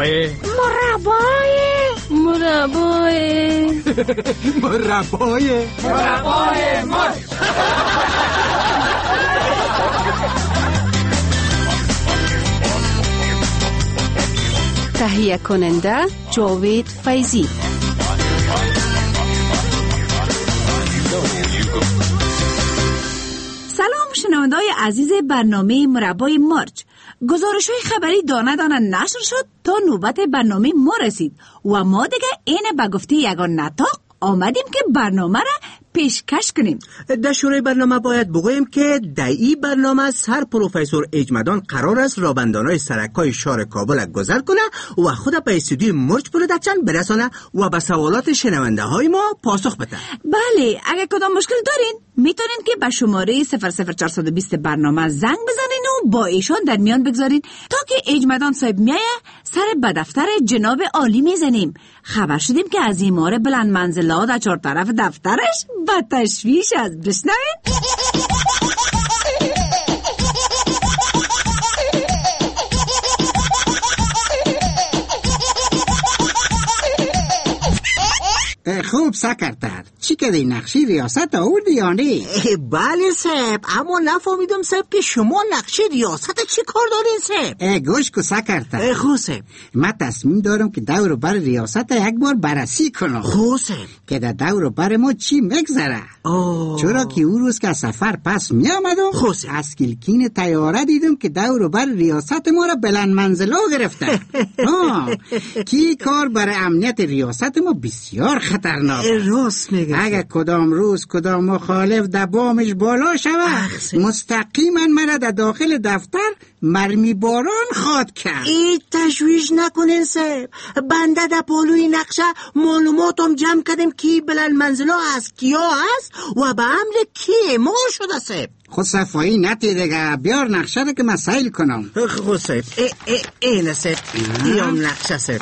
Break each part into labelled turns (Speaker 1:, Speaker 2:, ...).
Speaker 1: مربای مرچ.
Speaker 2: تهیه کننده جاوید فیضی.
Speaker 3: سلام شنونده‌های عزیز برنامه مربای مرچ. گزارش‌های خبری دانه دانه نشر شد تا نوبت برنامه ما رسید و ما دیگه این به گفته یگان نطاق آمدیم که برنامه را پیشکش کنیم.
Speaker 4: در شروع برنامه باید بگوییم که در این برنامه سر پروفسور اجمدان قرار است رابندانای سرکای شهر کابل گذر کنه و خود به استودیوی مرچ پروداکشن برسانه و به سوالات شنونده های ما پاسخ بده.
Speaker 3: بله، اگه کدام مشکل دارین میتونین که به شماره 00420 برنامه زنگ بزنین و با ایشان در میان بگذارین تا که اجمدان صاحب میایه سر به دفتر جناب عالی میزنیم. خبر شدیم که از ایمار بلند منزلا در چهار طرف دفترش با تشویش از بشنوین.
Speaker 5: خوب سکرتر، چی که دی نقشی ریاست آوردی یا نه؟
Speaker 4: بله صاحب، اما نفهمیدم صاحب که شما نقشی ریاست چی کار دارین صاحب؟
Speaker 5: گوش کو سکرتر.
Speaker 4: خوب صاحب،
Speaker 5: من تصمیم دارم که دور بر ریاست یک بار بررسی کنم.
Speaker 4: خوب صاحب،
Speaker 5: که در دور بر ما چی مگذره. چرا که اون روز که سفر پس می آمدم از کلکین تیاره دیدم که دور بر ریاست ما را بلند منزلا گرفته. کی کار برای امنیت ریاست ما بسیار خطرناک.
Speaker 4: راست میگه.
Speaker 5: اگه کدام روز کدام مخالف در بامش بالا شود مستقیما مرا در داخل دفتر مرمی باران خواد کرد.
Speaker 4: ای تشویش نکنین صاحب، بنده در پالوی نقشه معلوماتم جمع کردم کی بلند منزلا از کیا هست و به امر کی اعمال شده صاحب.
Speaker 5: خود صفایی نتی دیگه، بیار نقشه رو که من سیل کنم.
Speaker 4: خود صاحب، این صاحب، این نقشه صاحب.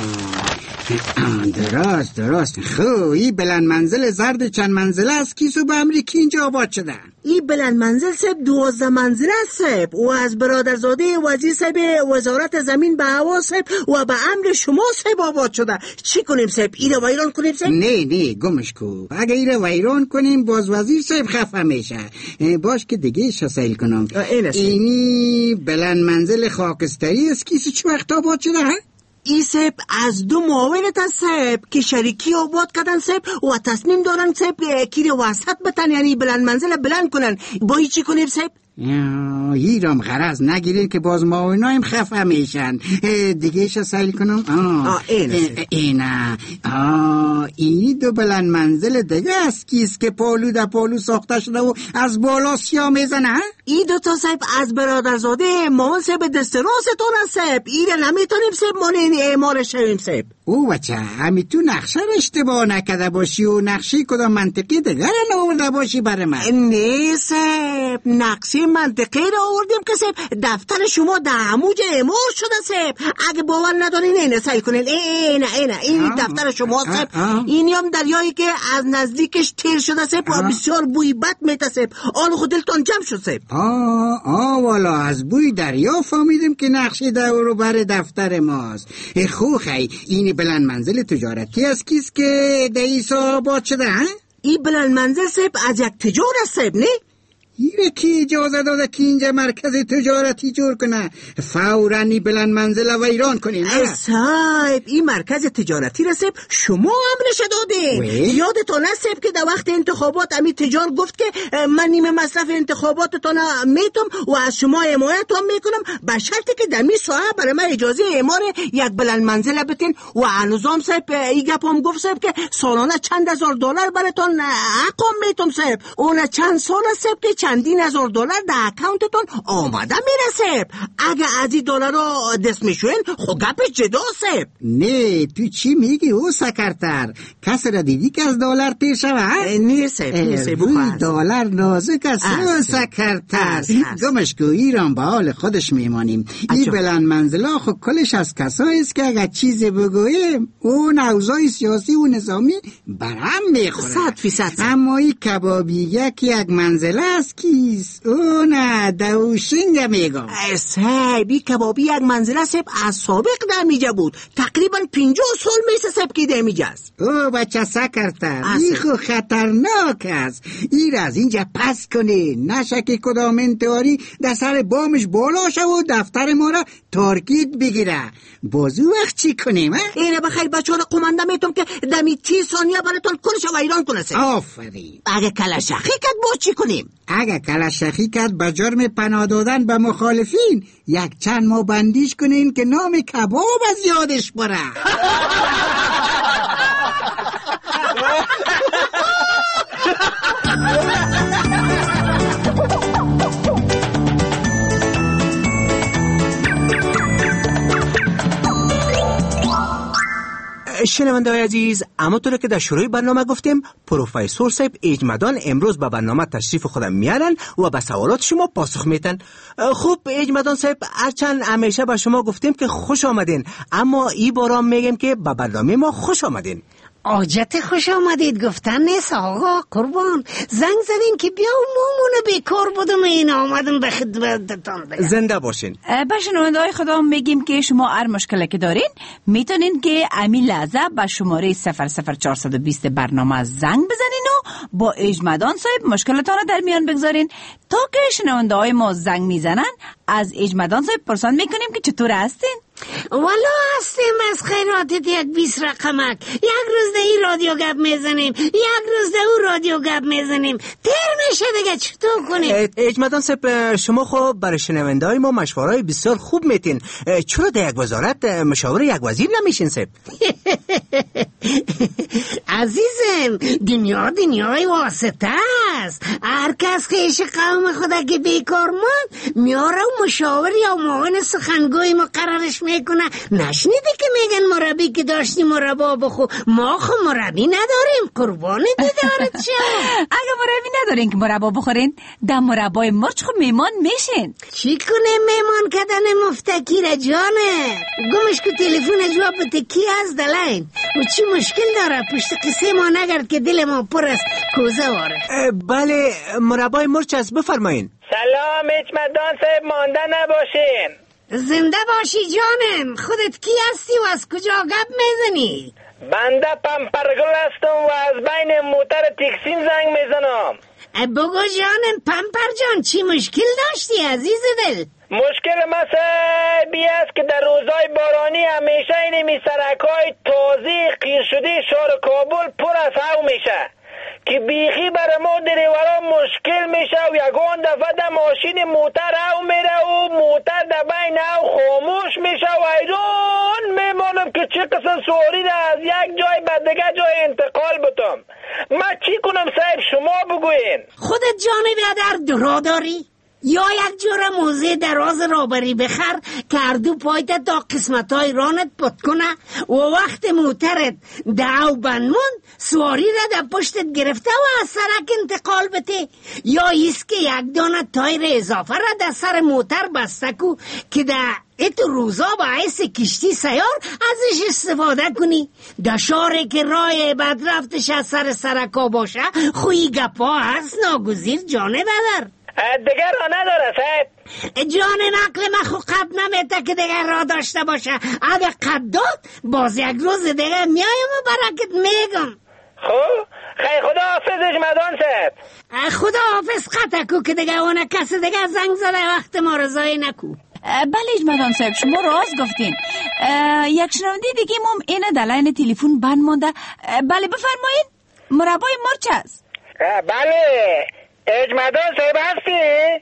Speaker 5: درست. خب این بلند منزل زرد چند منزله است کیسو به امریکی اینجا آباد شده؟
Speaker 4: این بلند منزل صاحب 12 منزله است صاحب و از برادرزاده وزیر صاحب وزارت زمین به هوا صاحب و به امر شما صاحب آباد شده. چی کنیم صاحب؟ ایره ویران کنیم صاحب؟
Speaker 5: نه گمش کو. اگه ایره ویران کنیم باز وزیر صاحب خفه میشه. باش که دیگه شسیل کنم. اینی بلند منزل خاکستری است کیسو چه وقت آباد شده ها؟
Speaker 4: ای صاحب از دو معاونت هست صاحب که شریکی آباد کردن صاحب و تصمیم دارن صاحب کی رو وسط بتن، یعنی بلند منزل بلند کنن. با چی کنیم صاحب؟
Speaker 5: هیرام غرض نگیرین که باز معاونایم خفه میشن. دیگه شو سیل کنم. اینی دو بلند منزل دیگه است کیست که پالو در پالو ساخته شده و از بالا سیا میزنه.
Speaker 4: ای دو تا صاحب از برادرزاده مامان صاحب دست راستون هست صاحب. ایره نمیتونیم صاحب ما این اعمال شویم صاحب.
Speaker 5: او بچه همی تو نقشه رو اشتباه نکده باشی و نقشه کدام منطقی دیگر نورده باشی برای من.
Speaker 4: نه صاحب، نقشه منطقی رو آوردیم که صاحب دفتر شما در عموج اعمال شده صاحب. اگه باور ندارین اینه سعی کنین. این دفتر شما صاحب. اینی هم دریایی که از نزدیکش تیر شده صاحب و بسیار بوی بد میته صاحب. آن خود دلتان جمع شد صاحب.
Speaker 5: والا از بوی دریا فهمیدیم که نقشه دور بر دفتر ماست. خوخی این بلند منزل تجارتی است کیست که در ایسا آباد شده ها؟
Speaker 4: این بلند منزل صاحب از یک تجار است صاحب نه؟
Speaker 5: ایره کی اجازه داده که اینجا مرکز تجارتی جور کنه؟ فوراً این بلند منزل ویران کنین.
Speaker 4: صاحب این مرکز تجارتی را صاحب شما امرش داده. یادتون است صاحب که در وقت انتخابات امی تجار گفت که من نیمه مصرف انتخاباتتون میتم و از شما حمایتتون میکنم به شرطی که در می ساعه برای من اجازه اعمار یک بلند منزل بتین و هنوزم صاحب این گپم گفت صاحب که سالانه چند هزار دلار براتون حقم میتم صاحب. اون چند سال صاحب که چندین هزار دلار در اکانتتون آماده میرسه. اگه از این دلار دست میشوین خب گپش جدا صاحب.
Speaker 5: نه تو چی میگی او سکرتر؟ کس را دیدی که از دلار تیر شود؟
Speaker 4: نه صاحب
Speaker 5: دلار نازک است او سکرتر. گمش کو ایران به حال خودش میمانیم. این بلند منزلا خب کلش از کسایی است که اگر چیزی بگوییم اون اوضاع سیاسی و نظامی برهم میخوره.
Speaker 4: 100%.
Speaker 5: اما این کبابیگه که یک منزله است کیس او نه دوشنگ میگم
Speaker 4: صاحب این کبابی یک منزله سب از سابق دمیجه بود تقریبا 50 سال میسه سب که دمیجه است.
Speaker 5: او بچه سکرتر این خو خطرناک است. این از اینجا پس کنه نشه که کدام انتحاری در سر بامش بالا شد و دفتر ما را تارگت بگیره. بازو وقت چی کنیم؟
Speaker 4: اینه بخیر بچه ها را قمنده میتونم که دمی 30 ثانیه براتون کلش و ایران کنه سب.
Speaker 5: آفرین.
Speaker 4: اگه کلشخی کد باز چی کنیم؟
Speaker 5: اگه کلشخی کد به جرم پناه دادن به مخالفین یک چند ماه بندیش کنین که نام کباب از یادش بره.
Speaker 4: شنونده‌های عزیز، همونطور که در شروع برنامه گفتیم پروفسور صاحب اجمدان امروز به برنامه تشریف خودم میارن و به سوالات شما پاسخ میتن. خب اجمدان صاحب، هرچند همیشه به شما گفتیم که خوش آمدین، اما این بارم میگیم که به برنامه ما خوش آمدین.
Speaker 1: آجت خوش آمدید گفتن نیست آقا قربان. زنگ زدین که بیا مومونه بیکار بودم این آمدم به خدمتتان بگم.
Speaker 4: زنده باشین.
Speaker 3: به شنونده‌های خدا میگیم که شما هر مشکلی که دارین میتونین که امی لحظه به شماره 00420 برنامه زنگ بزنین و با اجمدان صاحب مشکلتان رو در میان بگذارین تا که شنونده‌های ما زنگ میزنن از اجمدان صاحب پرسان میکنیم که چطور هستین.
Speaker 1: والا هستیم از خیراتت یک 20 رقمک. یک روز ده این رادیو گپ میزنیم، یک روز ده او رادیو گپ میزنیم، تر میشه دیگه چطور کنیم؟
Speaker 4: اجمدان صاحب، شما خب برای شنونده‌های ما مشوره‌های بسیار خوب میتین، چرا در یک وزارت مشاور یک وزیر نمیشین صاحب؟
Speaker 1: عزیزم دنیای واسطه است. هر کس خیش قوم خدا که بیکار ماند میاره و مشاور یا معاون سخنگوی مقررش میکنه. نشنیدی که میگن مربی که داشتی مربا بخو؟ ما خو مربی نداریم قربان دیدارت شو.
Speaker 3: اگه مربی ندارین که مربا بخورین در مربای مرچ خو میمان میشین.
Speaker 1: چی کنه میمان کدن مفتکیر جانه؟ گمش که تلفن جواب تکی از دلین و چی مشکل داره؟ پشت قصه ما نگرد که دل ما پر است کوزه واره.
Speaker 4: بله مربای مرچ است، بفرمایین.
Speaker 6: سلام اجمدان صاحب، مانده نباشین.
Speaker 1: زنده باشی جانم. خودت کی هستی و از کجا گپ میزنی؟
Speaker 6: بنده پمپرگل هستم و از بین موتر تکسیم زنگ میزنم.
Speaker 1: بگو جانم پمپر جان، چی مشکل داشتی عزیز دل؟
Speaker 6: مشکل مسئله بی است که در روزهای بارانی همیشه این سرکای تازه قیر شده شهر کابل پر از هوا میشه که بیخی برای ما دریورا مشکل میشه و یگان دفعه در ماشین موتر هوا میره و موتر در بین هوا خاموش میشه و ایران میمانم که چه قسم سواری را از یک جای به دیگه جای انتقال بتم. من چی کنم صاحب، شما بگوین.
Speaker 1: خودت جانب در درا داری؟ یا یک جور موزه دراز رابری بخر که اردو پایت تا قسمتای رانت پت کنه و وقت موترت دعو بنمون سواری را در پشتت گرفته و از سرک انتقال بده. یا ایست که یک دانه تایر اضافه را در سر موتر بسته کو که در اتو روزا باعث کشتی سیار ازش استفاده کنی. در شاره که راه بدرفتش از سر سرکا باشه خوی گپا هست ناگزیر جانه بدر.
Speaker 6: دیگر را نداره صاحب.
Speaker 1: جان نقل من خو قد نمیده که دیگر را داشته باشه. اگه قد داد باز یک روز دیگر میایم و برکت میگم.
Speaker 6: خب خیلی خدا حافظ اجمدان صاحب.
Speaker 1: خدا حافظ قطع کو که دیگر اونه کسی دیگر زنگ زده وقت ما رو ضایع نکو.
Speaker 3: بله اجمدان صاحب شما راست گفتین. یک شنونده دیگه مم اینه دلین تلفن بند مانده. بله بفرمایید. مربای مرچ است.
Speaker 6: بله اجمدان صاحب هستی؟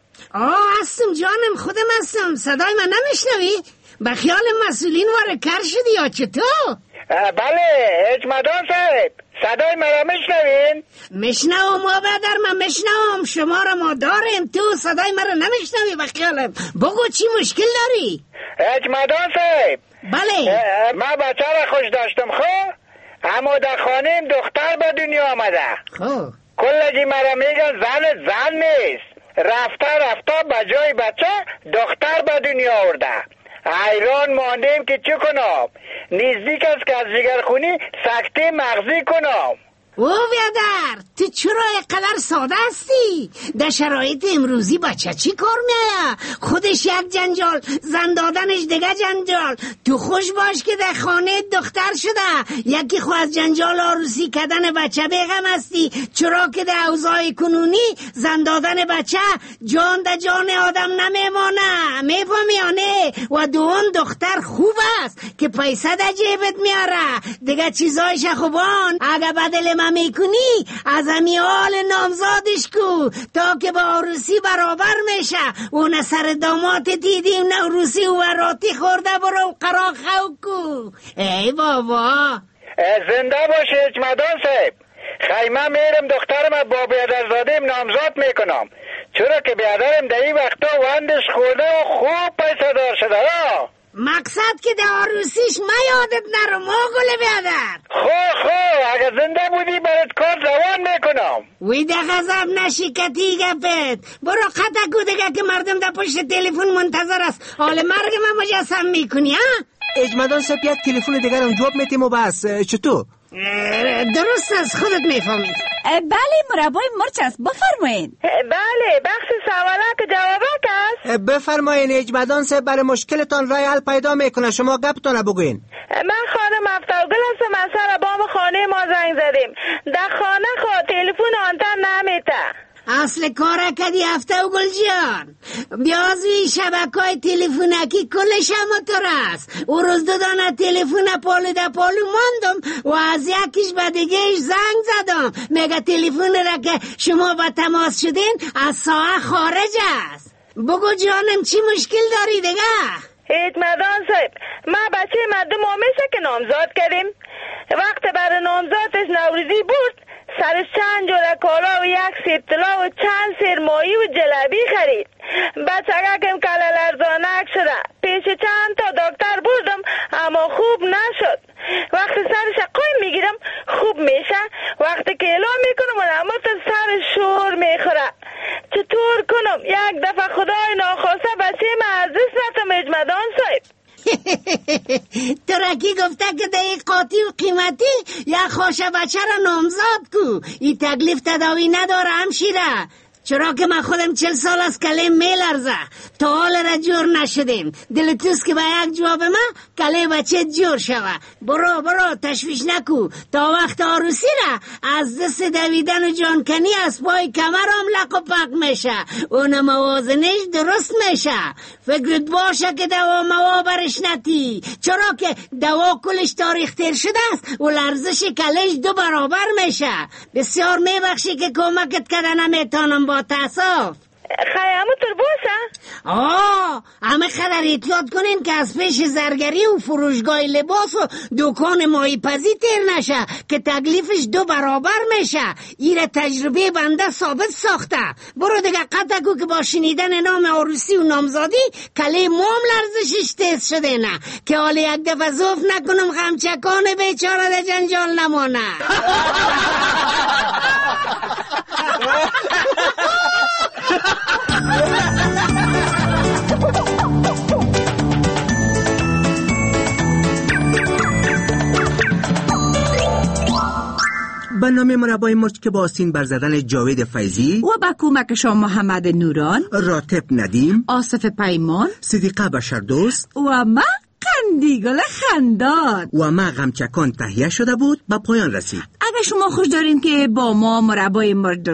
Speaker 1: هستم جانم، خودم هستم. صدای من نمیشنوی؟ به خیال مسئولین واره کر شدی یا چطور؟
Speaker 6: بله اجمدان صاحب صدای مرا میشنوین؟
Speaker 1: میشنوم ما بدر من میشنوم. شما را ما داریم، تو صدای مرا نمیشنوی به خیالم. بگو چی مشکل داری؟
Speaker 6: اجمدان صاحب
Speaker 1: بله
Speaker 6: من بچه را خوش داشتم خب، اما در خانه دختر به دنیا آمده.
Speaker 1: خب
Speaker 6: کلجی مرا میگن زن نیست. رفته به جای بچه دختر به دنیا آورده. حیران ماندیم که چه کنم. نزدیک است که از جگرخونی سکته مغزی کنم.
Speaker 1: او بیادر تو چرا اینقدر ساده هستی؟ در شرایط امروزی بچه چی کار میایه؟ خودش یک جنجال، زن دادنش دیگه جنجال. تو خوش باش که در خانه دختر شده، یکی خو از جنجال عروسی کردن بچه بیغم هستی، چرا که در اوضاع کنونی زن دادن بچه جان در جان آدم نمیمانه، میفهمیانه؟ و دوم دختر خوب است که پیسه در جیبت میاره، دیگه چیزایش خوبان اگه بدل ما میکنی از امیال نامزادش کو تا که با عروسی برابر میشه. اون سر دامات دیدیم نوروسی و راتی خورده برو قرار خو کو. ای بابا
Speaker 6: زنده باشه اجمدان صاحب. خیمه میرم دخترم با بیادرزادیم نامزاد میکنم، چرا که بیادرم در این وقتا وندش خورده و خوب پیسه دار شده.
Speaker 1: مقصد که در عروسیش ما یادت نرو موگل بیادر.
Speaker 6: خو اگه زنده بودی برات کار روان میکنم.
Speaker 1: وی ده غضب نشی کتی گپت. برو قطع دیگه که مردم در پشت تلفن منتظر است، حال مرگ ما مجسم میکنی ها؟
Speaker 4: اجمدان صاحب یک تلفن دیگر هم جواب میتیم و بس. چطور؟
Speaker 1: درست از خودت میفهمید.
Speaker 3: بله مربای مرچ است، بفرمایین.
Speaker 7: بله بخش سوالا که جوابات است.
Speaker 4: بفرمایین اجمدان صاحب برای مشکلتان رای حل پیدا میکنه، شما گپتان بگوین.
Speaker 7: من خانم افتاگل هستم، از سر بام خانه ما زنگ زدیم، در خانه تلفن آنتن نمیته.
Speaker 1: اصل کاره کدی هفته و گل جان بیازوی شبکای تلفونکی کلش همطور است. او روز دادانه تلفون پالو ده پالو ماندم و از یکیش به دیگهش زنگ زدم، میگه تلفون را که شما با تماس شدین از ساعه خارج است. بگو جانم چی مشکل داری دیگه؟
Speaker 7: اطمینان صاحب، ما بچه مردم آمیشه که نامزاد کردیم، وقت برای نامزادش نوروزی بود، سرش چند جوره کالا و یک سیب طلا و چند سیر ماهی و جلبی خرید. بچه کم کله لرزانک شده، پیش چند تا دکتر بردم اما خوب نشد. وقت سرش قایم میگیرم خوب میشه، وقتی که اعلام میکنم و نموت سر شور میخوره. چطور کنم؟ یک دفعه خدای ناخواسته بچه من از دست رفتم اجمدان صاحب.
Speaker 1: ترکی گفته که ده قاطی و قیمتی یا خوشه بچه را نامزاد کو، ای تکلیف تداوی نداره همشیره. چرا که من خودم 40 سال از کله میلرزه، تا حال را جور نشدیم. دلتوست که با یک جواب ما کله بچه جور شوه. برو تشویش نکو، تا وقت عروسی را از دست دویدن و جانکنی از پای کمرم لق و پق میشه، اون موازنش درست میشه. فکرت باشه که دوا موا برش نتی، چرا که دوا کلش تاریخ تیر شده است و لرزش کلش 2 برابر میشه. بسیار میبخشی که کمکت کردن نمیتونم با تاسف.
Speaker 7: خیامو تر باشه؟
Speaker 1: همه خدر احتیاط کنین که از پیش زرگری و فروشگاه لباس و دکان ماهی پزی تیر نشه که تکلیفش 2 برابر میشه. ایره تجربه بنده ثابت ساخته. برو دیگه قطع کو که با شنیدن نام عروسی و نامزادی کله موم لرزشش تیز شده نه، که حالا یک دفعه زوف نکنم غمچکان بیچاره ده جنجال نمانه.
Speaker 4: به نام مربای مرچ که با آستین بر زدن جاوید فیضی
Speaker 3: و با کمک شما محمد نوران،
Speaker 4: راتب ندیم،
Speaker 3: آصف پیمان،
Speaker 4: صدیقه بشردوست
Speaker 3: و ما قندیگل خندان
Speaker 4: و ما غمچکان تهیه شده بود به پایان رسید.
Speaker 3: اگه شما خوش دارین که با ما مربای مرچ